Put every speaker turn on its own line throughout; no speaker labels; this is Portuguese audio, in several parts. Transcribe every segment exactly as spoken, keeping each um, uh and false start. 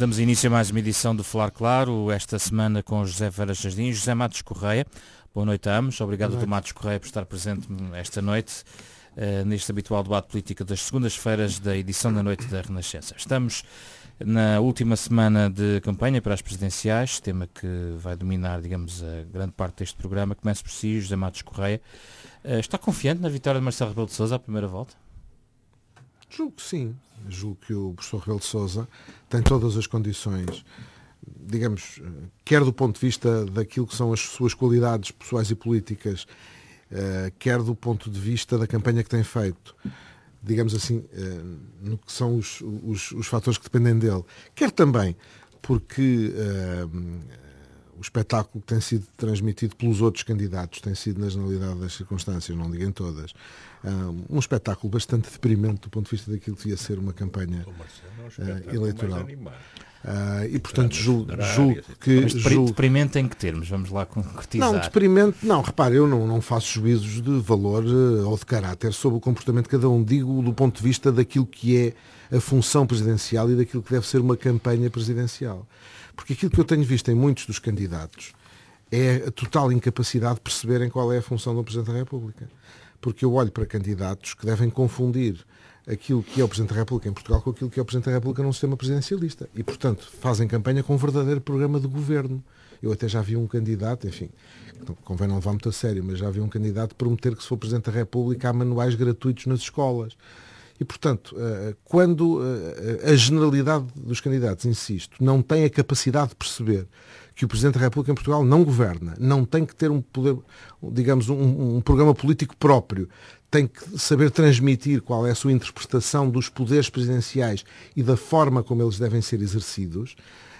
Damos início a mais uma edição do Falar Claro, esta semana com José Vera Jardim e José Matos Correia. Boa noite a ambos. Obrigado, doutor Matos Correia, por estar presente esta noite, uh, neste habitual debate político das segundas-feiras da edição da Noite da Renascença. Estamos na última semana de campanha para as presidenciais, tema que vai dominar, digamos, a grande parte deste programa. Começo por si, José Matos Correia. Uh, está confiante na vitória de Marcelo Rebelo de Sousa à primeira volta?
Julgo que sim. Julgo que o professor Rebelo de Sousa tem todas as condições, digamos, quer do ponto de vista daquilo que são as suas qualidades pessoais e políticas, quer do ponto de vista da campanha que tem feito, digamos assim, no que são os, os, os fatores que dependem dele, quer também porque uh, o espetáculo que tem sido transmitido pelos outros candidatos tem sido, na generalidade das circunstâncias, não digo em todas, um espetáculo bastante deprimente do ponto de vista daquilo que ia ser uma campanha uh, eleitoral. Uh, e, portanto, julgo, julgo que...
Mas
julgo...
deprimente em que termos? Vamos lá concretizar.
Não, deprimente... Não, repare, eu não, não faço juízos de valor uh, ou de caráter sobre o comportamento de cada um. Digo do ponto de vista daquilo que é a função presidencial e daquilo que deve ser uma campanha presidencial. Porque aquilo que eu tenho visto em muitos dos candidatos é a total incapacidade de perceberem qual é a função do Presidente da República. Porque eu olho para candidatos que devem confundir aquilo que é o Presidente da República em Portugal com aquilo que é o Presidente da República num sistema presidencialista. E, portanto, fazem campanha com um verdadeiro programa de governo. Eu até já vi um candidato, enfim, convém não levar muito a sério, mas já vi um candidato prometer que, se for Presidente da República, há manuais gratuitos nas escolas. E, portanto, quando a generalidade dos candidatos, insisto, não tem a capacidade de perceber que o Presidente da República em Portugal não governa, não tem que ter um poder, digamos, um, um programa político próprio, tem que saber transmitir qual é a sua interpretação dos poderes presidenciais e da forma como eles devem ser exercidos,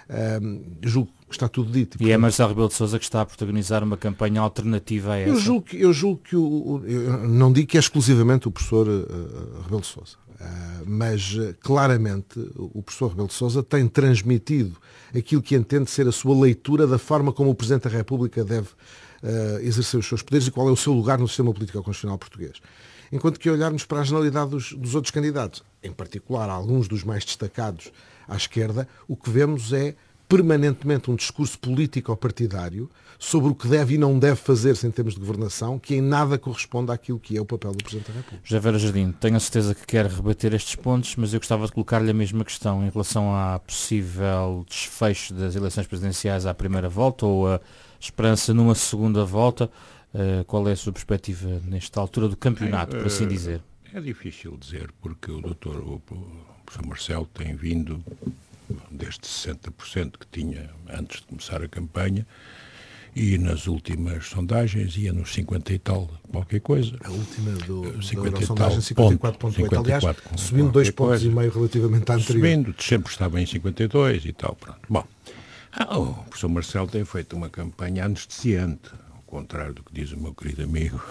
um, julgo que está tudo dito.
E, portanto, é Marcelo Rebelo de Sousa que está a protagonizar uma campanha alternativa a essa?
Eu julgo que, eu julgo que o, eu não digo que é exclusivamente o professor uh, Rebelo de Sousa, uh, mas uh, claramente o professor Rebelo de Sousa tem transmitido aquilo que entende ser a sua leitura da forma como o Presidente da República deve uh, exercer os seus poderes e qual é o seu lugar no sistema político constitucional português. Enquanto que olharmos para a generalidade dos, dos outros candidatos, em particular alguns dos mais destacados à esquerda, o que vemos é permanentemente um discurso político-partidário sobre o que deve e não deve fazer-se em termos de governação, que em nada corresponde àquilo que é o papel do Presidente da República.
José Vera Jardim, tenho a certeza que quer rebater estes pontos, mas eu gostava de colocar-lhe a mesma questão em relação à possível desfecho das eleições presidenciais à primeira volta ou a esperança numa segunda volta. Uh, qual é a sua perspectiva nesta altura do campeonato, é, por assim dizer?
É difícil dizer, porque o doutor o professor Marcelo tem vindo desde sessenta por cento que tinha antes de começar a campanha e nas últimas sondagens ia nos cinquenta e tal qualquer coisa.
A última do,
cinquenta
da sondagem cinquenta e quatro vírgula oito, aliás, subindo dois pontos
coisa.
e meio relativamente à anterior.
Subindo, sempre estava em cinquenta e dois e tal. Pronto. Bom, o professor Marcelo tem feito uma campanha anestesiante, ao contrário do que diz o meu querido amigo.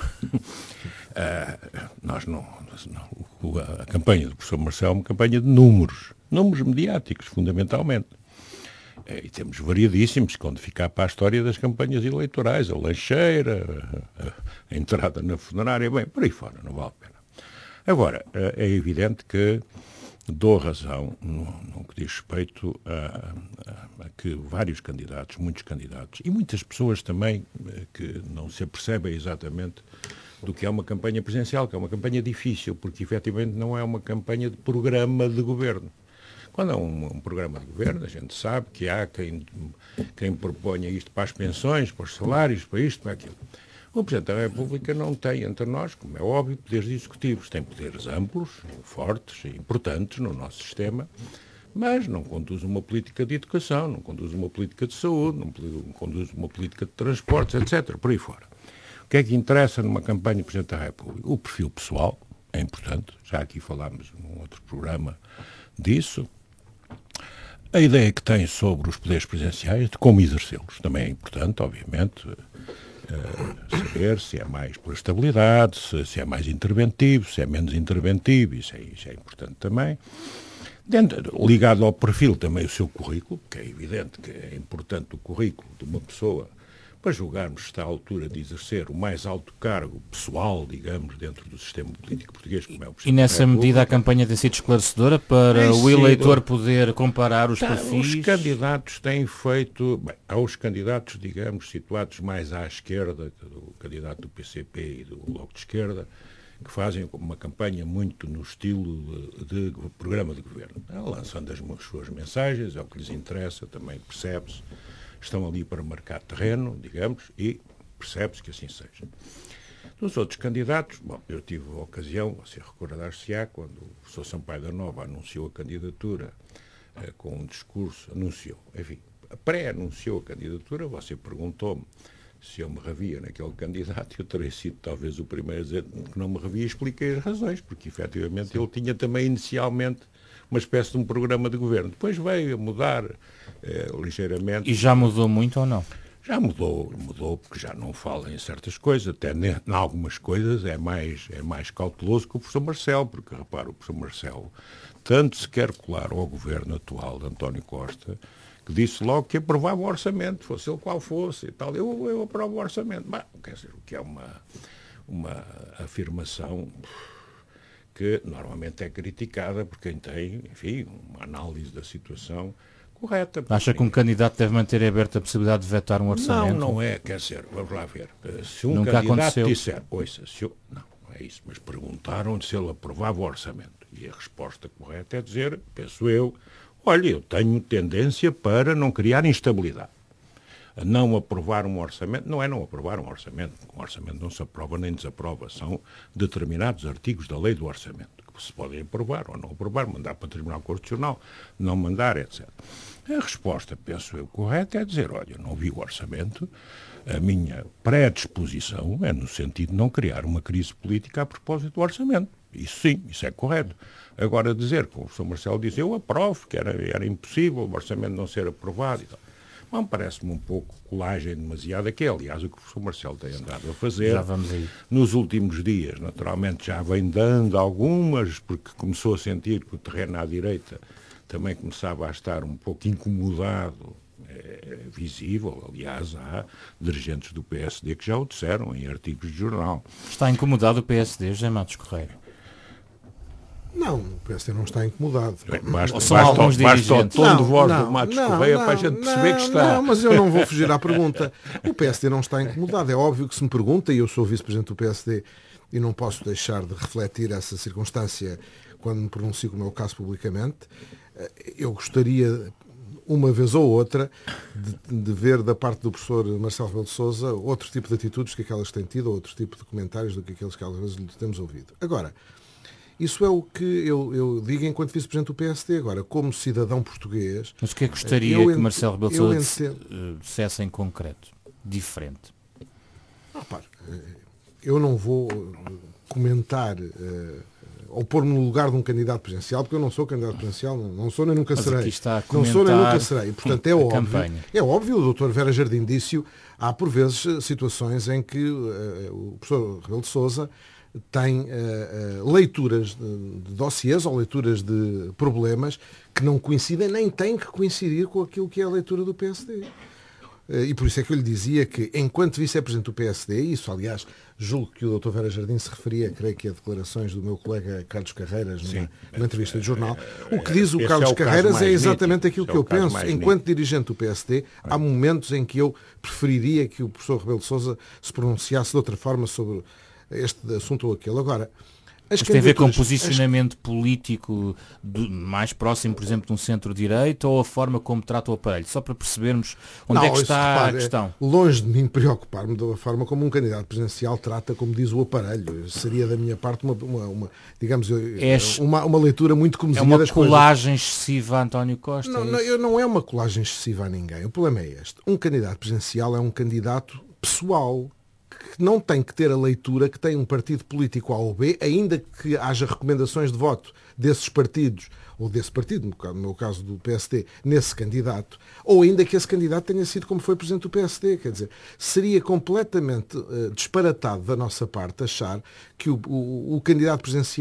uh, nós não, não, a campanha do professor Marcelo é uma campanha de números, números mediáticos, fundamentalmente. E temos variadíssimos, quando ficar para a história das campanhas eleitorais, a lancheira, a, a entrada na funerária, bem, por aí fora, não vale a pena. Agora, é evidente que dou razão no, no que diz respeito a, a, a que vários candidatos, muitos candidatos, e muitas pessoas também que não se apercebem exatamente do que é uma campanha presidencial, que é uma campanha difícil, porque efetivamente não é uma campanha de programa de governo. Quando é um, um programa de governo, a gente sabe que há quem, quem proponha isto para as pensões, para os salários, para isto, para aquilo. O Presidente da República não tem entre nós, como é óbvio, poderes executivos. Tem poderes amplos, fortes e importantes no nosso sistema, mas não conduz uma política de educação, não conduz uma política de saúde, não conduz uma política de transportes, etcétera, por aí fora. O que é que interessa numa campanha do Presidente da República? O perfil pessoal é importante, já aqui falámos num outro programa disso. A ideia que tem sobre os poderes presidenciais, de como exercê-los, também é importante, obviamente, uh, saber se é mais por estabilidade, se, se é mais interventivo, se é menos interventivo, isso é, isso é importante também. Dentro, ligado ao perfil também o seu currículo, que é evidente que é importante o currículo de uma pessoa para julgarmos se está à altura de exercer o mais alto cargo pessoal, digamos, dentro do sistema político português, como é o Presidente
E nessa medida a campanha tem sido esclarecedora para
é
o
sim,
eleitor poder comparar os
tá,
perfis?
Os candidatos têm feito... Bem, há os candidatos, digamos, situados mais à esquerda, o candidato do P C P e do Bloco de Esquerda, que fazem uma campanha muito no estilo de, de programa de governo, lançando as suas mensagens, é o que lhes interessa, também percebe-se. Estão ali para marcar terreno, digamos, e percebe-se que assim seja. Dos outros candidatos, bom, eu tive a ocasião, você recordar-se-á, quando o professor Sampaio da Nova anunciou a candidatura eh, com um discurso, anunciou, enfim, pré-anunciou a candidatura, você perguntou-me se eu me revia naquele candidato, eu terei sido talvez o primeiro a dizer que não me revia, e expliquei as razões, porque efetivamente Sim. ele tinha também inicialmente uma espécie de um programa de governo. Depois veio a mudar eh, ligeiramente.
E já mudou muito ou não?
Já mudou, mudou porque já não fala em certas coisas, até em algumas coisas é mais, é mais cauteloso que o professor Marcelo, porque, repara, o professor Marcelo tanto se quer colar ao governo atual de António Costa, que disse logo que aprovava o orçamento, fosse ele qual fosse e tal. Eu, eu aprovo o orçamento. Bah, quer dizer, o que é uma, uma afirmação que normalmente é criticada por quem tem, enfim, uma análise da situação correta.
Acha que um candidato deve manter aberta a possibilidade de vetar um orçamento?
Não, não é, quer dizer, vamos lá ver. Se um
Nunca
candidato
aconteceu.
disser, ouça, se eu, não, não é isso, mas perguntaram se ele aprovava o orçamento. E a resposta correta é dizer, penso eu, olha, eu tenho tendência para não criar instabilidade. A não aprovar um orçamento, não é não aprovar um orçamento, um orçamento não se aprova nem desaprova, são determinados artigos da lei do orçamento, que se podem aprovar ou não aprovar, mandar para o Tribunal Constitucional, não mandar, etcétera. A resposta, penso eu, correta é dizer, olha, não vi o orçamento, a minha predisposição é no sentido de não criar uma crise política a propósito do orçamento. Isso sim, isso é correto. Agora dizer, como o professor Marcelo diz, eu aprovo, que era, era impossível o orçamento não ser aprovado e tal. Bom, parece-me um pouco colagem demasiada, que é, aliás, o que o professor Marcelo tem andado a fazer.
Já vamos aí.
Nos últimos dias, naturalmente, já vem dando algumas, porque começou a sentir que o terreno à direita também começava a estar um pouco incomodado, é, visível. Aliás, há dirigentes do P S D que já o disseram em artigos de jornal.
Está incomodado o P S D, José Matos Correia?
Não, o P S D não está incomodado.
Basta,
são
basta,
alguns
basta o tom
não,
de voz
não,
do Matos
não,
Correia
não,
para a gente perceber
não,
que está.
Não, mas eu não vou fugir à pergunta. O P S D não está incomodado. É óbvio que se me pergunta, e eu sou vice-presidente do P S D e não posso deixar de refletir essa circunstância quando me pronuncio, como é o caso, publicamente, eu gostaria, uma vez ou outra, de, de ver da parte do professor Marcelo Rebelo de Sousa outro tipo de atitudes que aquelas que tem tido, ou outro tipo de comentários do que aqueles que às vezes lhe temos ouvido. Agora, isso é o que eu, eu digo enquanto vice-presidente do P S D. Agora, como cidadão português...
Mas o que é que gostaria
eu
que
ent-
Marcelo Rebelo de
eu
Sousa
entendo-
dissesse em concreto? Diferente.
Ah, pá, eu não vou comentar uh, ou pôr-me no lugar de um candidato presidencial, porque eu não sou candidato presidencial, não, não sou nem nunca
Mas
serei.
aqui está a
Não sou nem
comentar
nunca serei. Portanto, é
a
óbvio.
campanha.
É óbvio, o doutor Vera Jardim disse-o, há por vezes situações em que uh, o professor Rebelo de Sousa tem uh, uh, leituras de, de dossiês ou leituras de problemas que não coincidem, nem têm que coincidir com aquilo que é a leitura do P S D. E por isso é que eu lhe dizia que, enquanto vice-presidente do P S D, isso, aliás, julgo que o doutor Vera Jardim se referia, creio que a declarações do meu colega Carlos Carreiras, numa, numa entrevista de jornal, o que diz o
Esse
Carlos
é o caso
Carreiras
mais
é exatamente
nítido.
aquilo
Esse
que
é
eu
o caso
penso.
mais
Enquanto
nítido.
dirigente do P S D, há momentos em que eu preferiria que o professor Rebelo de Sousa se pronunciasse de outra forma sobre este assunto ou aquele. Agora, as
Mas tem a ver com o
candidaturas-
posicionamento político do- mais próximo, por exemplo, de um centro-direita, ou a forma como trata o aparelho? Só para percebermos onde
Não,
é que
isso,
está
repare,
a questão.
Longe de mim preocupar-me da forma como um candidato presidencial trata, como diz o aparelho. Seria da minha parte uma, uma, uma, digamos,
És-
uma, uma leitura muito
É
comezinha
uma
das coisas.
colagem excessiva a António Costa?
Não,
é
não,
isso?
eu- não é uma colagem excessiva a ninguém. O problema é este. Um candidato presidencial é um candidato pessoal, que não tem que ter a leitura que tem um partido político A ou B, ainda que haja recomendações de voto desses partidos, ou desse partido, no ca- no meu caso do P S D, nesse candidato, ou ainda que esse candidato tenha sido como foi presidente do P S D. Quer dizer, seria completamente uh, disparatado da nossa parte achar que o, o, o candidato presidencial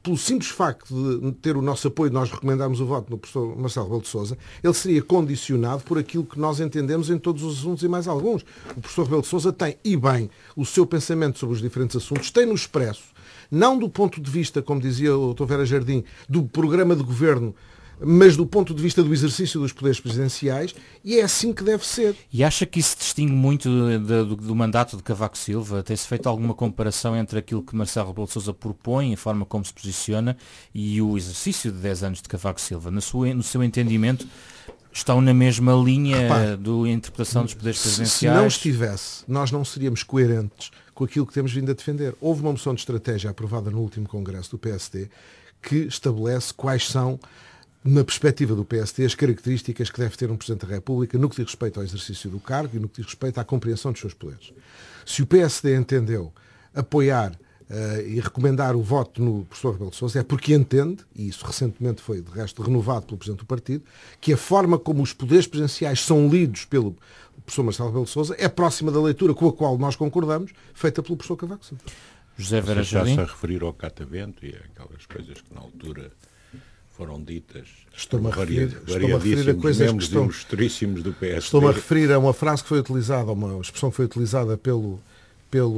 pelo simples facto de ter o nosso apoio, nós recomendarmos o voto no professor Marcelo Rebelo de Sousa, ele seria condicionado por aquilo que nós entendemos em todos os assuntos e mais alguns. O professor Rebelo de Sousa tem, e bem, o seu pensamento sobre os diferentes assuntos, tem no expresso, não do ponto de vista, como dizia o doutor Vera Jardim, do programa de governo, mas do ponto de vista do exercício dos poderes presidenciais, e é assim que deve ser.
E acha que isso distingue muito do, do, do mandato de Cavaco Silva? Tem-se feito alguma comparação entre aquilo que Marcelo Rebelo de Sousa propõe, a forma como se posiciona, e o exercício de dez anos de Cavaco Silva? No seu, no seu entendimento, estão na mesma linha Repare, da interpretação dos poderes presidenciais?
Se não estivesse, nós não seríamos coerentes com aquilo que temos vindo a defender. Houve uma moção de estratégia aprovada no último congresso do P S D que estabelece quais são, na perspectiva do P S D, as características que deve ter um Presidente da República no que diz respeito ao exercício do cargo e no que diz respeito à compreensão dos seus poderes. Se o P S D entendeu apoiar uh, e recomendar o voto no professor Rebelo de Sousa, é porque entende, e isso recentemente foi, de resto, renovado pelo Presidente do Partido, que a forma como os poderes presidenciais são lidos pelo professor Marcelo Rebelo de Sousa é próxima da leitura com a qual nós concordamos, feita pelo professor Cavaco Silva.
José Vera
Jardim.
Jardim.
Está-se a referir ao catavento e aquelas coisas que na altura foram ditas.
Estou-me a referir, estou-me a referir a coisas que estão
ilustríssimos do P S D.
Estou-me a referir a uma frase que foi utilizada, uma expressão que foi utilizada pelo, pelo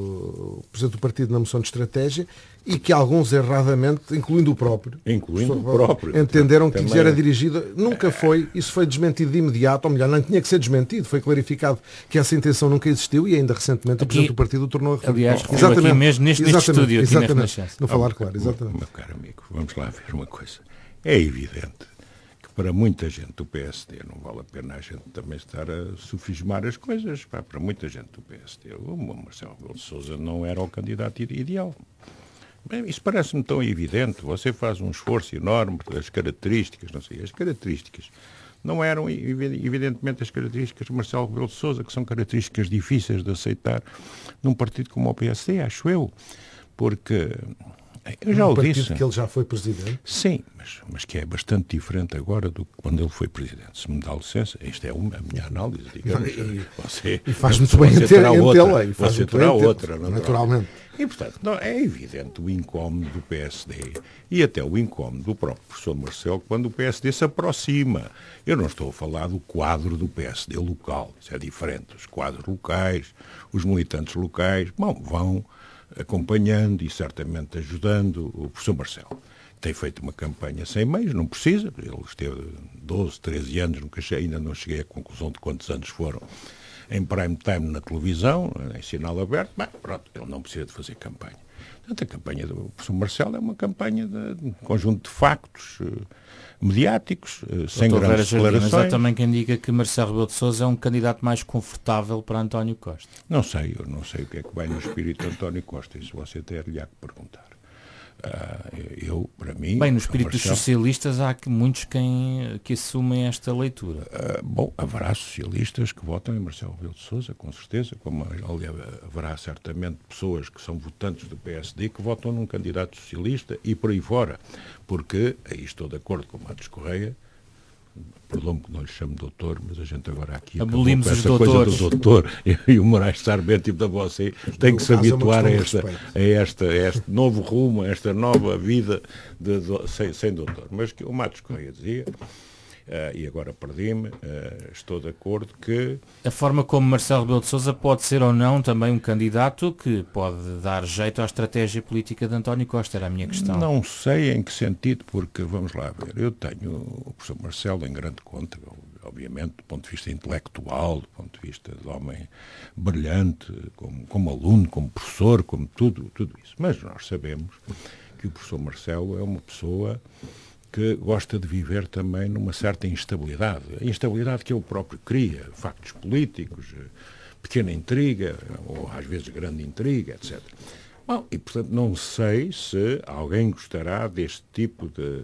uh, Presidente do Partido na moção de estratégia e que alguns erradamente, incluindo o próprio,
incluindo o próprio,
entenderam que lhes era dirigida. Nunca foi, isso foi desmentido de imediato, ou melhor, não tinha que ser desmentido, foi clarificado que essa intenção nunca existiu e ainda recentemente aqui, o Presidente do Partido o tornou a referir.
Aliás, exatamente, aqui mesmo neste, neste estúdio, aqui
exatamente,
neste
não falar claro, exatamente.
Meu caro amigo, vamos lá ver uma coisa. É evidente que para muita gente do P S D, não vale a pena a gente também estar a sofismar as coisas, pá, para muita gente do P S D, o Marcelo Rebelo de Sousa não era o candidato ideal. Bem, isso parece-me tão evidente. Você faz um esforço enorme das características, não sei, as características não eram evidentemente as características de Marcelo Rebelo de Sousa, que são características difíceis de aceitar num partido como o P S D, acho eu, porque eu já
um
o
partido
disse.
Que ele já foi presidente?
Sim, mas, mas que é bastante diferente agora do que quando ele foi presidente. Se me dá licença, esta é uma, a minha análise, digamos.
E,
você,
e faz muito bem
terá outra,
e faz
você
muito
terá
bem
outra,
naturalmente.
naturalmente. E, portanto, não, é evidente o incómodo do P S D e até o incómodo do próprio professor Marcelo quando o P S D se aproxima. Eu não estou a falar do quadro do P S D local, isso é diferente. Os quadros locais, os militantes locais, bom, vão acompanhando e certamente ajudando o professor Marcelo. Tem feito uma campanha sem meios, não precisa, ele esteve doze, treze anos, nunca cheguei, ainda não cheguei à conclusão de quantos anos foram em prime time na televisão, em sinal aberto, mas pronto, ele não precisa de fazer campanha. Portanto, a campanha do professor Marcelo é uma campanha de, de um conjunto de factos uh, mediáticos, uh, sem
doutor
grandes
Vera Jardim,
declarações.
mas há também quem diga que Marcelo Rebelo de Sousa é um candidato mais confortável para António Costa.
Não sei, eu não sei o que é que vai no espírito de António Costa, isso você até lhe há que perguntar. Uh, eu, para mim...
Bem, no espírito
Marcelo,
dos socialistas há que, muitos quem, que assumem esta leitura.
Uh, bom, haverá socialistas que votam em Marcelo Rebelo de Sousa, com certeza, como aliás, haverá certamente pessoas que são votantes do P S D que votam num candidato socialista e por aí fora, porque, aí estou de acordo com o Matos Correia, perdão-me que não lhe chamo doutor, mas a gente agora aqui
abolimos
essa
os doutores.
Coisa do doutor e o Moraes Sarmento, tipo da você, tem que se habituar a, esta, a, esta, a este novo rumo, a esta nova vida de, de, sem, sem doutor. Mas que o Matos Correia dizia, uh, e agora perdi-me, uh, estou de acordo que...
A forma como Marcelo Rebelo de Sousa pode ser ou não também um candidato que pode dar jeito à estratégia política de António Costa, era a minha questão.
Não sei em que sentido, porque, vamos lá ver, eu tenho o professor Marcelo em grande conta, obviamente, do ponto de vista intelectual, do ponto de vista de homem brilhante, como, como aluno, como professor, como tudo, tudo isso. Mas nós sabemos que o professor Marcelo é uma pessoa que gosta de viver também numa certa instabilidade. A instabilidade que ele próprio cria, factos políticos, pequena intriga, ou às vezes grande intriga, etcétera. Bom, e portanto não sei se alguém gostará deste tipo de,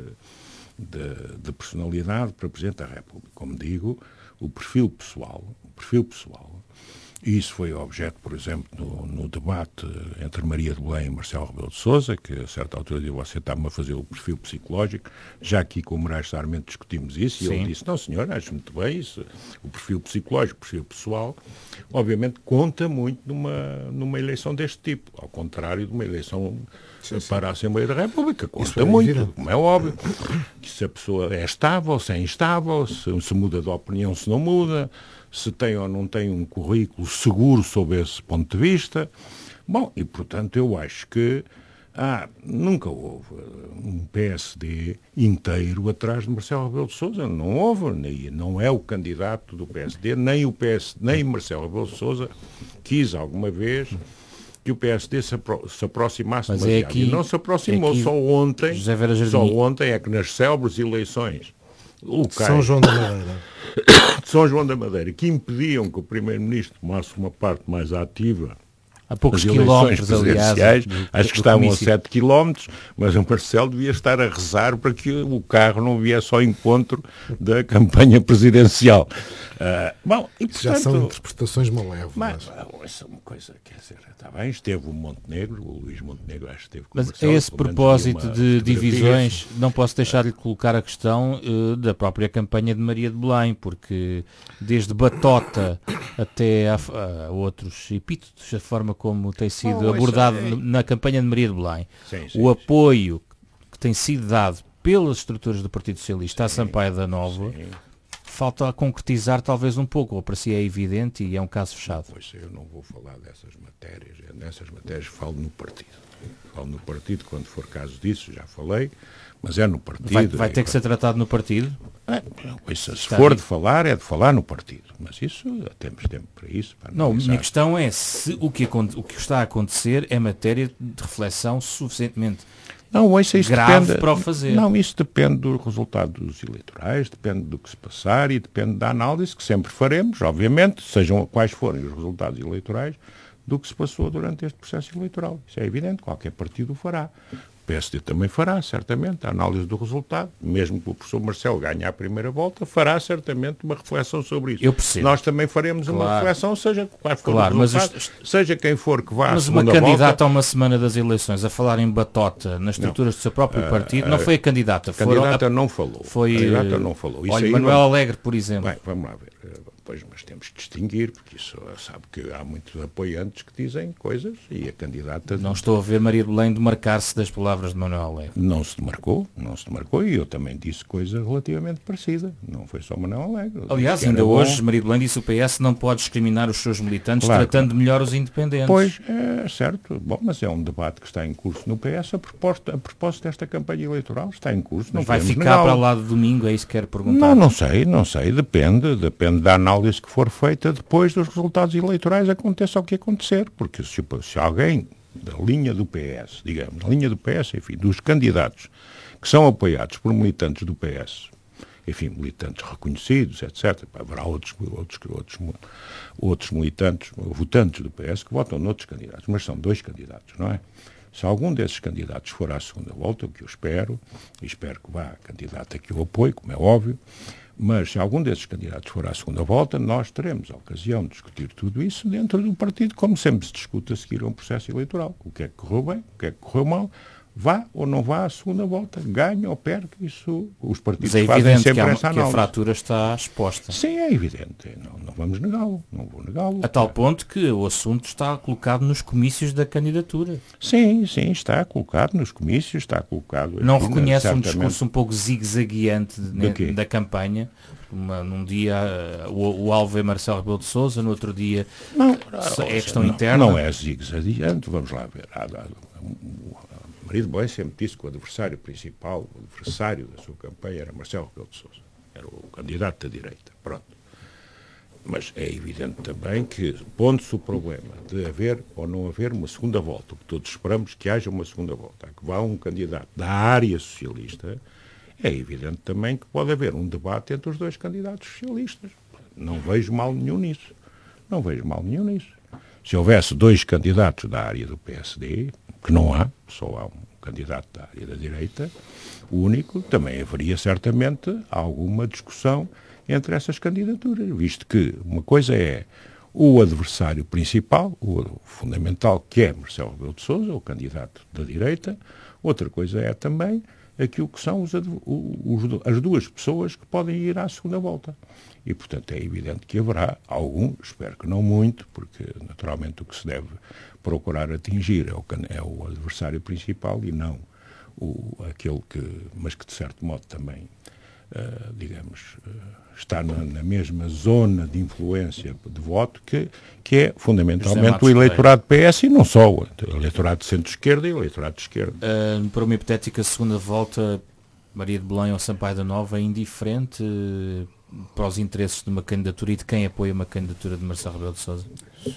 de, de personalidade para Presidente da República. Como digo, o perfil pessoal, o perfil pessoal, e isso foi objeto, por exemplo, no, no debate entre Maria de Belém e Marcelo Rebelo de Sousa, que a certa altura de você está-me a fazer o perfil psicológico, já aqui com o Moraes Sarmento discutimos isso, e
Sim.
ele disse, não senhor, acho muito bem isso, o perfil psicológico, o perfil pessoal, obviamente conta muito numa, numa eleição deste tipo, ao contrário de uma eleição
sim, sim.
para a Assembleia da República. Conta
Isso é
muito,
evidente.
como é óbvio. Que se a pessoa é estável, se é instável, se, se muda de opinião, se não muda, se tem ou não tem um currículo seguro sob esse ponto de vista. Bom, e portanto eu acho que ah, nunca houve um P S D inteiro atrás de Marcelo Rebelo de Sousa. Não houve, nem, não é o candidato do P S D, nem o P S, nem Marcelo Rebelo de Sousa quis alguma vez que o P S D se, apro se aproximasse
Mas
demasiado.
É aqui,
e não se aproximou.
é aqui,
só ontem,
José Vera Jardim,
só ontem é que nas célebres eleições locais
São João da Madeira.
de São João da Madeira, que impediam que o Primeiro-Ministro tomasse uma parte mais ativa
há poucos
das eleições
quilómetros, aliás,
presidenciais,
do,
acho que
do
estavam
comício.
a sete quilómetros, mas o Marcelo devia estar a rezar para que o carro não viesse ao encontro da campanha presidencial. Uh, bom, e, portanto,
Já são interpretações malévolas.
Mas, isso é uma coisa, quer dizer, está bem, esteve o Montenegro, o Luís Montenegro, acho que esteve com
Mas
o Marcelo,
a esse
pelo menos
propósito
havia uma
de
fotografia.
divisões, não posso deixar de colocar a questão uh, da própria campanha de Maria de Belém, porque desde Batota até a, a outros epítetos, a forma como tem sido
Oh,
abordado
é...
na campanha de Maria de Belém,
sim, sim,
o apoio sim. que tem sido dado pelas estruturas do Partido Socialista sim, à Sampaio da Nova, sim. falta a concretizar talvez um pouco, ou para si é evidente e é um caso fechado.
Pois eu não vou falar dessas matérias, nessas matérias falo no partido. Falo no partido quando for caso disso, já falei, mas é no partido.
Vai, vai
é,
ter que ser tratado no partido?
É, isso, se for de falar, é de falar no partido, mas isso, temos tempo para isso. Para
não, a minha questão é se o que, o que está a acontecer é matéria de reflexão suficientemente
não, isso, isso
grave
depende,
para o fazer.
Não, isso depende do resultado dos eleitorais, depende do que se passar e depende da análise que sempre faremos, obviamente, sejam quais forem os resultados eleitorais, do que se passou durante este processo eleitoral. Isso é evidente, qualquer partido o fará. O P S D também fará, certamente, a análise do resultado. Mesmo que o professor Marcelo ganhe a primeira volta, fará certamente uma reflexão sobre isso.
Eu percebo.
Nós também faremos claro. uma reflexão, seja qual for
claro,
o resultado,
mas isto...
seja quem for que vá
mas
à segunda volta...
Mas uma candidata a uma semana das eleições a falar em batota nas estruturas não. do seu próprio partido, uh, não foi a candidata.
A candidata
a...
não falou.
Foi,
a candidata não falou. Isso
olha,
aí
Manuel
não...
Alegre, por exemplo.
Bem, vamos lá ver. Pois, mas temos que distinguir, porque isso sabe que há muitos apoiantes que dizem coisas e a candidata...
Não estou a ver Maria de Belém demarcar-se das palavras de Manuel Alegre.
Não se demarcou, não se demarcou e eu também disse coisa relativamente parecida. Não foi só Manuel Alegre.
Aliás, ainda hoje Maria de Belém disse que o P S não pode discriminar os seus militantes, claro, tratando claro. melhor os independentes.
Pois, é certo. Bom, mas é um debate que está em curso no P S a propósito, a propósito desta campanha eleitoral. Está em curso. Não
mas vai ficar para lá de domingo, é isso que quero perguntar?
Não, não sei, não sei. Depende, depende da análise que for feita depois dos resultados eleitorais, aconteça o que acontecer, porque se, se alguém da linha do P S, digamos, da linha do P S, enfim, dos candidatos que são apoiados por militantes do P S, enfim, militantes reconhecidos, etcétera, haverá outros, outros, outros, outros militantes, votantes do P S que votam noutros candidatos, mas são dois candidatos, não é? Se algum desses candidatos for à segunda volta, o que eu espero, e espero que vá a candidata que eu apoio, como é óbvio, mas se algum desses candidatos for à segunda volta, nós teremos a ocasião de discutir tudo isso dentro do partido, como sempre se discute a seguir a um processo eleitoral. O que é que correu bem, o que é que correu mal, vá ou não vá à segunda volta, ganha ou perde, isso os partidos
mas é
fazem sempre
que há,
essa análise.
Que a fratura está exposta.
Sim, é evidente, não, não vamos negá-lo, não vou negá-lo.
A tal ponto que o assunto está colocado nos comícios da candidatura.
Sim, sim, está colocado nos comícios, está colocado...
Não
aqui,
reconhece
certamente...
um discurso um pouco zigue-zagueante da campanha? Uma, num dia uh, o, o alvo é Marcelo Rebelo de Sousa, no outro dia
não,
é questão
não,
interna?
Não é zigue-zagueante, vamos lá ver. Há, há, Maria de Belém sempre disse que o adversário principal, o adversário da sua campanha era Marcelo Rebelo de Sousa. Era o candidato da direita. Pronto. Mas é evidente também que, pondo-se o problema de haver ou não haver uma segunda volta, porque todos esperamos que haja uma segunda volta, que vá um candidato da área socialista, é evidente também que pode haver um debate entre os dois candidatos socialistas. Não vejo mal nenhum nisso. Não vejo mal nenhum nisso. Se houvesse dois candidatos da área do P S D, que não há, só há um candidato da área da direita, único, também haveria certamente alguma discussão entre essas candidaturas, visto que uma coisa é o adversário principal, o fundamental, que é Marcelo Rebelo de Sousa, o candidato da direita, outra coisa é também aquilo que são os, os, as duas pessoas que podem ir à segunda volta. E, portanto, é evidente que haverá algum, espero que não muito, porque, naturalmente, o que se deve procurar atingir é o, é o adversário principal e não o, aquele que, mas que, de certo modo, também, uh, digamos, uh, está na, na mesma zona de influência de voto, que, que é, fundamentalmente, o eleitorado P S e não só, o eleitorado de centro-esquerda e o eleitorado de esquerda.
Uh, para uma hipotética segunda volta, Maria de Belém ou Sampaio da Nova é indiferente uh, para os interesses de uma candidatura e de quem apoia uma candidatura de Marcelo Rebelo de Sousa?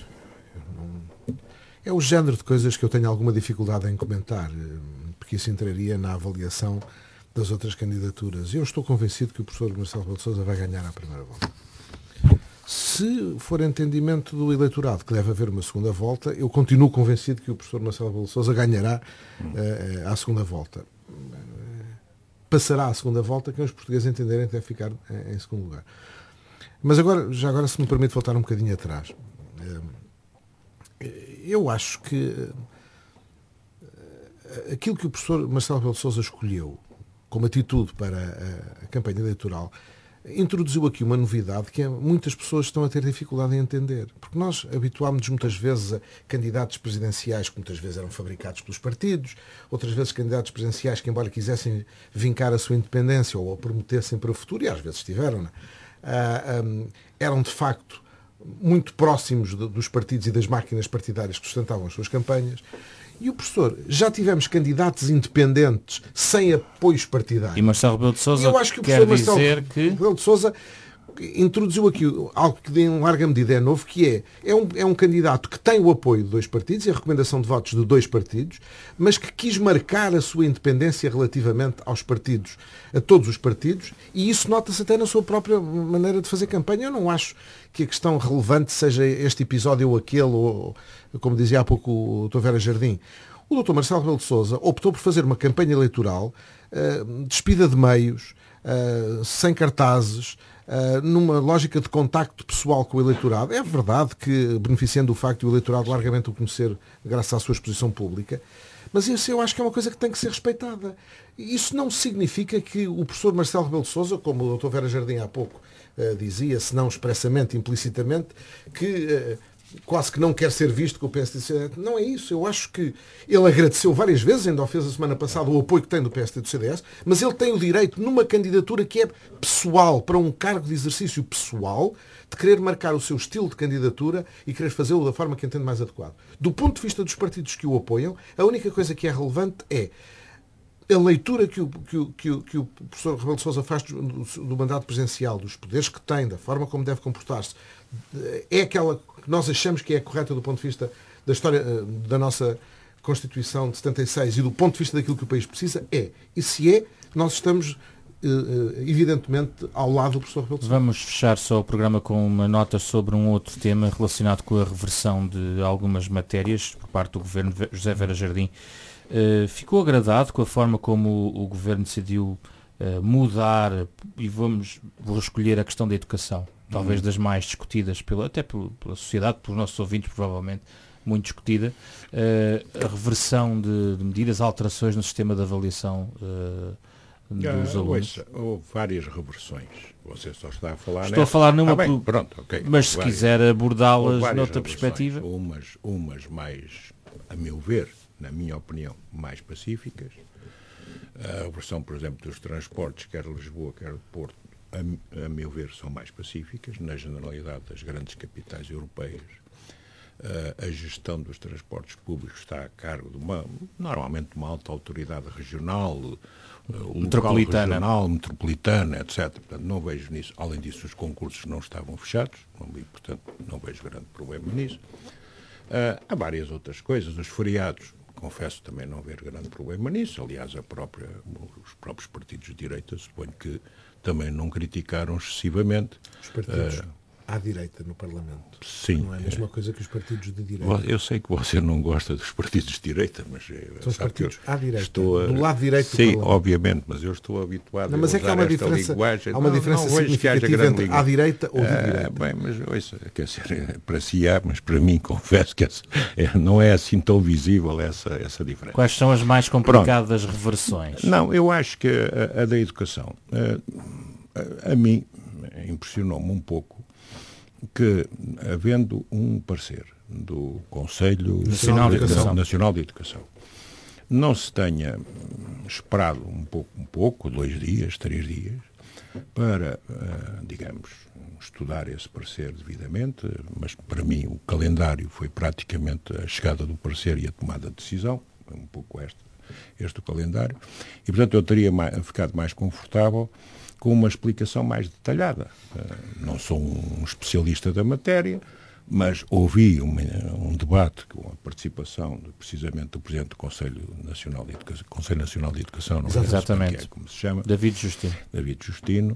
É o género de coisas que eu tenho alguma dificuldade em comentar, porque isso entraria na avaliação das outras candidaturas. Eu estou convencido que o professor Marcelo Rebelo de Sousa vai ganhar à primeira volta. Se for entendimento do eleitorado que deve haver uma segunda volta, eu continuo convencido que o professor Marcelo Rebelo de Sousa ganhará uh, à segunda volta. Passará à segunda volta, que os portugueses entenderem que deve ficar em, em segundo lugar. Mas agora, já agora, se me permite voltar um bocadinho atrás, eu acho que aquilo que o professor Marcelo Rebelo de Sousa escolheu como atitude para a, a campanha eleitoral introduziu aqui uma novidade que muitas pessoas estão a ter dificuldade em entender. Porque nós habituámos-nos muitas vezes a candidatos presidenciais que muitas vezes eram fabricados pelos partidos, outras vezes candidatos presidenciais que, embora quisessem vincar a sua independência ou a prometessem para o futuro, e às vezes tiveram, né? ah, um, eram de facto muito próximos de, dos partidos e das máquinas partidárias que sustentavam as suas campanhas. E o professor, já tivemos candidatos independentes sem apoios partidários.
E Marcelo Rebelo de Sousa
eu acho que o
quer
professor
dizer
Marcelo
que...
Rebelo de Sousa introduziu aqui algo que em larga medida é novo, que é, é um, é um candidato que tem o apoio de dois partidos e a recomendação de votos de dois partidos, mas que quis marcar a sua independência relativamente aos partidos, a todos os partidos, e isso nota-se até na sua própria maneira de fazer campanha. Eu não acho que a questão relevante seja este episódio ou aquele, ou, como dizia há pouco o doutor Vera Jardim. O doutor Marcelo Rebelo de Sousa optou por fazer uma campanha eleitoral uh, despida de meios, uh, sem cartazes, Uh, numa lógica de contacto pessoal com o eleitorado. É verdade que, beneficiando do facto de o eleitorado largamente o conhecer graças à sua exposição pública, mas isso eu acho que é uma coisa que tem que ser respeitada. Isso não significa que o professor Marcelo Rebelo de Sousa, como o doutor Vera Jardim há pouco uh, dizia, se não expressamente, implicitamente, que uh, quase que não quer ser visto com o P S D C D S. Não é isso. Eu acho que ele agradeceu várias vezes, ainda o fez a semana passada, o apoio que tem do P S D do C D S, mas ele tem o direito, numa candidatura que é pessoal, para um cargo de exercício pessoal, de querer marcar o seu estilo de candidatura e querer fazê-lo da forma que entende mais adequado. Do ponto de vista dos partidos que o apoiam, a única coisa que é relevante é a leitura que o, que o, que o, que o professor Rebelo de Sousa faz do, do mandato presidencial, dos poderes que tem, da forma como deve comportar-se, é aquela que nós achamos que é correta do ponto de vista da história da nossa Constituição de setenta e seis e do ponto de vista daquilo que o país precisa, é. E se é, nós estamos evidentemente ao lado do professor Rebelo de Sousa.
Vamos fechar só o programa com uma nota sobre um outro tema relacionado com a reversão de algumas matérias por parte do governo José Vera Jardim. Uh, ficou agradado com a forma como o, o governo decidiu uh, mudar, e vamos vou escolher a questão da educação, talvez uhum. das mais discutidas, pela, até pela, pela sociedade, pelos nossos ouvintes, provavelmente muito discutida, uh, a reversão de, de medidas, alterações no sistema de avaliação uh, dos ah, alunos.
Ouça, houve várias reversões. Você só está a falar
Estou
nessa.
a falar numa...
Ah, bem, pronto, okay.
Mas se
várias,
quiser abordá-las noutra perspectiva...
Umas, umas mais, a meu ver, na minha opinião, mais pacíficas. A versão, por exemplo, dos transportes, quer de Lisboa, quer de Porto, a, a meu ver, são mais pacíficas, na generalidade das grandes capitais europeias. Uh, a gestão dos transportes públicos está a cargo de uma, normalmente, uma alta autoridade regional, uh,
metropolitana.
regional, metropolitana, etcétera. Portanto, não vejo nisso. Além disso, os concursos não estavam fechados, não, e, portanto, não vejo grande problema nisso. Uh, há várias outras coisas. Os feriados, confesso também não ver grande problema nisso. Aliás, a própria, os próprios partidos de direita, suponho que também não criticaram excessivamente.
Os partidos. Uh, à direita no Parlamento.
Sim.
Não é a mesma é. coisa que os partidos de direita.
Eu sei que você não gosta dos partidos de direita, mas...
São os partidos à direita,
estou a...
do lado direito
Sim,
do Parlamento.
Obviamente, mas eu estou habituado
não, mas
a
é que há uma diferença,
linguagem.
há uma
não,
diferença
não,
significativa entre
linguagem.
à direita ou de
ah,
direita.
Bem, mas ouça, quer dizer, para si há, mas para mim, confesso que essa, é, não é assim tão visível essa, essa diferença.
Quais são as mais complicadas Pronto. reversões?
Não, eu acho que a, a da educação, a, a, a mim, impressionou-me um pouco que, havendo um parecer do Conselho
Nacional de Educação,
Nacional de Educação não se tenha esperado um pouco, um pouco, dois dias, três dias, para, digamos, estudar esse parecer devidamente, mas para mim o calendário foi praticamente a chegada do parecer e a tomada de decisão, um pouco este, este o calendário, e portanto eu teria mais, ficado mais confortável com uma explicação mais detalhada. Não sou um especialista da matéria, mas ouvi um, um debate com a participação de, precisamente do Presidente do Conselho Nacional de Educação, Conselho Nacional de Educação, não
Exatamente.
sei é, como se chama.
David Justino.
David Justino.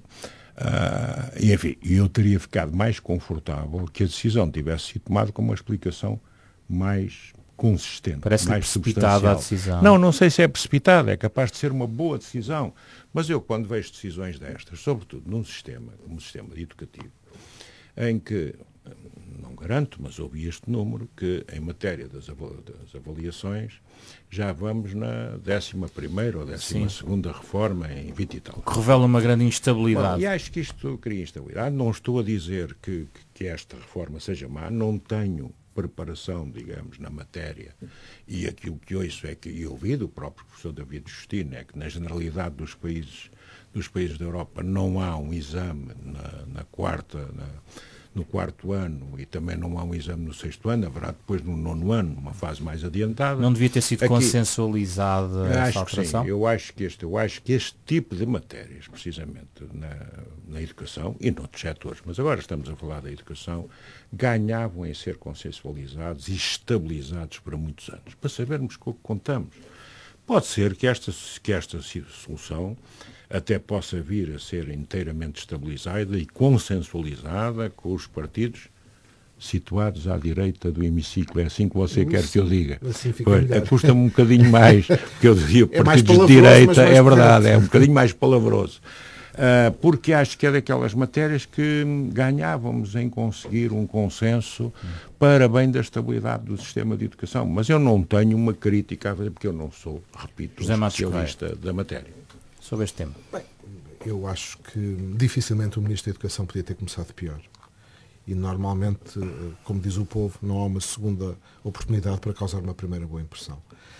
Uh, e enfim, eu teria ficado mais confortável que a decisão tivesse sido tomada com uma explicação mais consistente,
Parece
mais
precipitada a decisão.
Não, não sei se é precipitada, é capaz de ser uma boa decisão, mas eu quando vejo decisões destas, sobretudo num sistema, como um sistema educativo, em que, não garanto, mas ouvi este número, que em matéria das avaliações já vamos na décima primeira ou décima segunda reforma em vinte e tal.
Que revela uma grande instabilidade.
Bom, e acho que isto cria instabilidade. Não estou a dizer que, que esta reforma seja má, não tenho preparação, digamos, na matéria, e aquilo que ouço é que, e ouvi do próprio professor David Justino, é que na generalidade dos países, dos países da Europa não há um exame na, na quarta, na, no quarto ano, e também não há um exame no sexto ano, haverá depois no nono ano, uma fase mais adiantada.
Não devia ter sido
Aqui,
consensualizada essa alteração?
Sim, eu acho que este, eu acho que este tipo de matérias, precisamente na, na educação e noutros setores, mas agora estamos a falar da educação, ganhavam em ser consensualizados e estabilizados para muitos anos, para sabermos com o que contamos. Pode ser que esta, que esta solução até possa vir a ser inteiramente estabilizada e consensualizada com os partidos situados à direita do hemiciclo. É assim que você quer que eu diga.
Assim
pois, custa-me um bocadinho mais, porque eu dizia
é
partidos de direita, é verdade, é um bocadinho mais palavroso. Uh, porque acho que é daquelas matérias que ganhávamos em conseguir um consenso para bem da estabilidade do sistema de educação. Mas eu não tenho uma crítica a fazer, porque eu não sou, repito, um especialista da matéria.
Sobre este tema.
Bem, eu acho que dificilmente o Ministro da Educação podia ter começado pior. E normalmente, como diz o povo, não há uma segunda oportunidade para causar uma primeira boa impressão.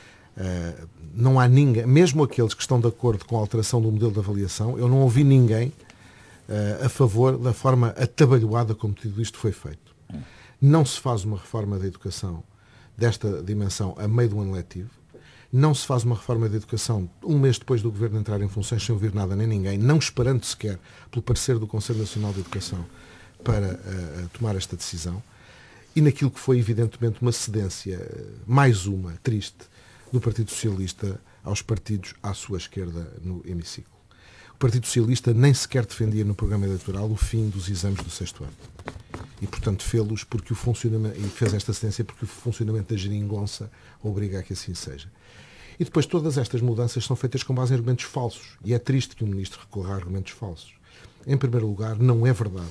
Uh, não há ninguém, mesmo aqueles que estão de acordo com a alteração do modelo de avaliação, eu não ouvi ninguém uh, a favor da forma atabalhoada como tudo isto foi feito. Não se faz uma reforma da educação desta dimensão a meio do ano letivo. Não se faz uma reforma da educação um mês depois do Governo entrar em funções sem ouvir nada nem ninguém, não esperando sequer pelo parecer do Conselho Nacional de Educação para uh, tomar esta decisão. E naquilo que foi evidentemente uma cedência, mais uma, triste, do Partido Socialista aos partidos à sua esquerda no hemiciclo. O Partido Socialista nem sequer defendia no programa eleitoral o fim dos exames do sexto ano. E, portanto, fê-los porque o funcionamento, e fez esta cedência porque o funcionamento da geringonça obriga a que assim seja. E depois todas estas mudanças são feitas com base em argumentos falsos. E é triste que o Ministro recorra a argumentos falsos. Em primeiro lugar, não é verdade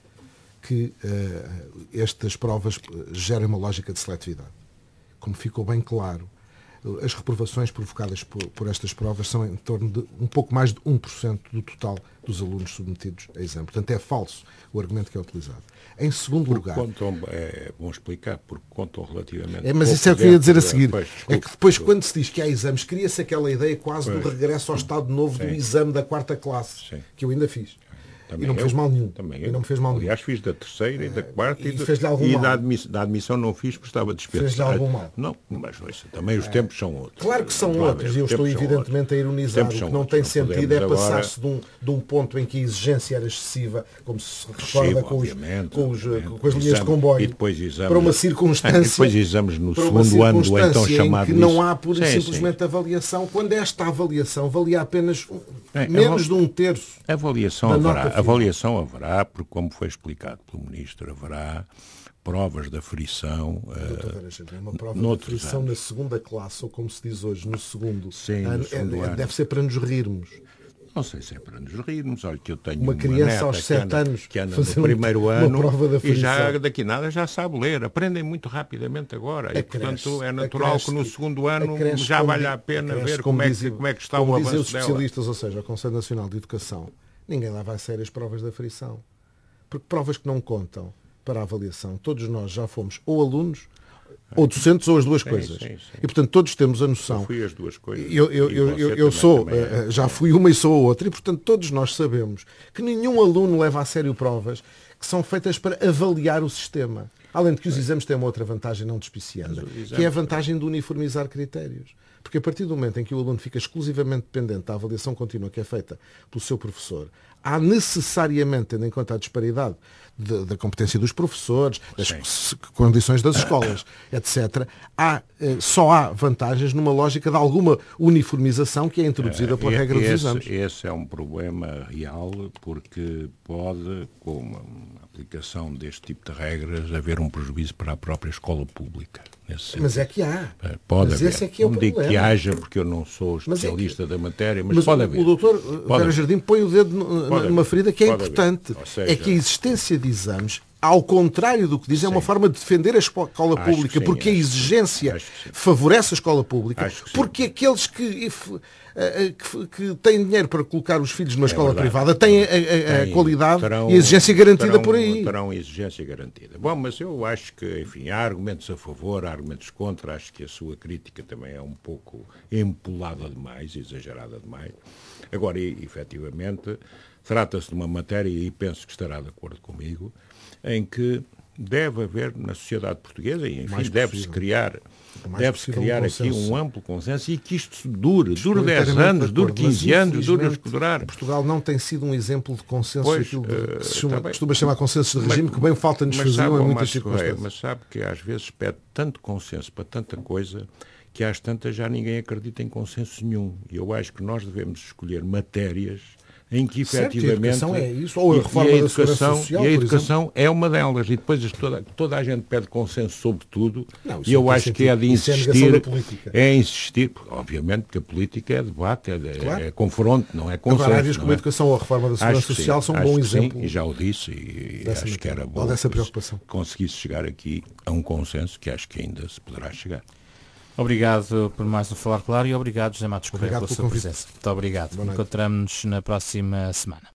que uh, estas provas gerem uma lógica de seletividade. Como ficou bem claro, as reprovações provocadas por, por estas provas são em torno de um pouco mais de um por cento do total dos alunos submetidos a exame. Portanto, é falso o argumento que é utilizado. Em segundo
porque
lugar...
Contam, é bom explicar, porque contam relativamente...
É, mas isso é o que eu ia dizer a seguir. Depois, desculpe, é que depois, desculpe. Quando se diz que há exames, cria-se aquela ideia quase pois. do regresso ao estado novo Sim. do exame da quarta classe, Sim. que eu ainda fiz. Também e não me fez mal nenhum.
Também
e não me fez mal
Aliás,
nenhum.
fiz da terceira e da quarta
e,
e,
e, fez-lhe algum
e
mal.
da, admissão, da admissão não fiz porque estava dispensado.
Fez-lhe algum mal.
Não, mas ouça, também os tempos são outros.
Claro que são Vamos outros e eu estou evidentemente a ironizar. O que não tem sentido é passar-se de, um, de um ponto em que a exigência era excessiva, como se recorda com, os, com, os, com as linhas exame, de comboio,
e depois exames,
para uma circunstância,
e depois exames no segundo ano do então chamado...
em que não há pura e simplesmente sim. avaliação, quando esta avaliação valia apenas um, é, menos de um terço
avaliação
da
haverá.
nota
avaliação haverá, porque como foi explicado pelo Ministro, haverá provas da frição.
Uh, uma prova da frição anos. Na segunda classe, ou como se diz hoje, no segundo,
Sim,
ano,
no segundo
é,
ano.
Deve ser para nos rirmos.
Não sei se é para nos rirmos. Olha que eu tenho
uma
uma
criança
neta
aos sete anos
que anda no primeiro ano e já daqui nada já sabe ler. Aprendem muito rapidamente agora. E, portanto, é natural que no segundo ano já valha a pena ver como é, que, como é que está o avanço dela.
Os especialistas, ou seja, o Conselho Nacional de Educação, ninguém leva a sério as provas da frição. Porque provas que não contam para a avaliação, todos nós já fomos ou alunos, ou docentes, ou as duas sim, coisas. Sim, sim. E, portanto, todos temos a noção.
Eu fui as duas coisas.
Eu, eu, eu, eu, eu sou, é. já fui uma e sou a outra, e, portanto, todos nós sabemos que nenhum aluno leva a sério provas que são feitas para avaliar o sistema. Além de que os exames têm uma outra vantagem não despiciada, que é a vantagem de uniformizar critérios. Porque a partir do momento em que o aluno fica exclusivamente dependente da avaliação contínua que é feita pelo seu professor, há necessariamente, tendo em conta a disparidade de, da competência dos professores, das Sim. condições das escolas, etcétera, há, só há vantagens numa lógica de alguma uniformização que é introduzida pela regra
esse,
dos exames.
Esse é um problema real, porque pode, com a aplicação deste tipo de regras, haver um prejuízo para a própria escola pública.
Mas é que há.
Pode
mas
haver.
Esse é que é o
não
problema.
digo que haja, porque eu não sou especialista é que... da matéria, mas,
mas
pode
o,
haver.
O doutor Vera Jardim põe o dedo pode numa haver. ferida que é pode importante. Seja, é que a existência de exames, ao contrário do que diz, sim. é uma forma de defender a escola acho pública, sim, porque a exigência favorece a escola pública, porque aqueles que, que, que têm dinheiro para colocar os filhos numa é escola verdade. privada têm a, a, a Tem, qualidade terão, e a exigência garantida
terão,
por aí.
Terão exigência garantida. Bom, mas eu acho que, enfim, há argumentos a favor, há argumentos contra, acho que a sua crítica também é um pouco empolada demais, exagerada demais. Agora, e, efetivamente, trata-se de uma matéria, e penso que estará de acordo comigo, em que deve haver na sociedade portuguesa, e enfim, deve-se criar, deve-se criar um aqui um amplo consenso e que isto dure, dure dez anos, dure quinze anos, dure os que durar.
Portugal não tem sido um exemplo de consenso, pois, aquilo de, que se chama, tá costuma chamar consenso de regime, mas, que bem falta-nos fazer em muitas circunstâncias.
Mas sabe que às vezes pede tanto consenso para tanta coisa que às tantas já ninguém acredita em consenso nenhum. E eu acho que nós devemos escolher matérias em que efetivamente
certo, a educação é isso, ou a reforma
e a
da
educação,
social,
e a educação é uma delas, e depois toda, toda a gente pede consenso sobre tudo, não, e eu acho que é de insistir, é, é insistir, obviamente que a política é debate, é, claro. é, é confronto, não é consenso. Agora,
áreas como a educação ou a reforma da segurança social sim, são um bom exemplo.
Sim, e já o disse, e
dessa
acho que era bom
dessa preocupação.
que conseguisse chegar aqui a um consenso que acho que ainda se poderá chegar.
Obrigado por mais um Falar Claro e obrigado, José Matos Correia, pela sua presença. Muito obrigado. Encontramos-nos na próxima semana.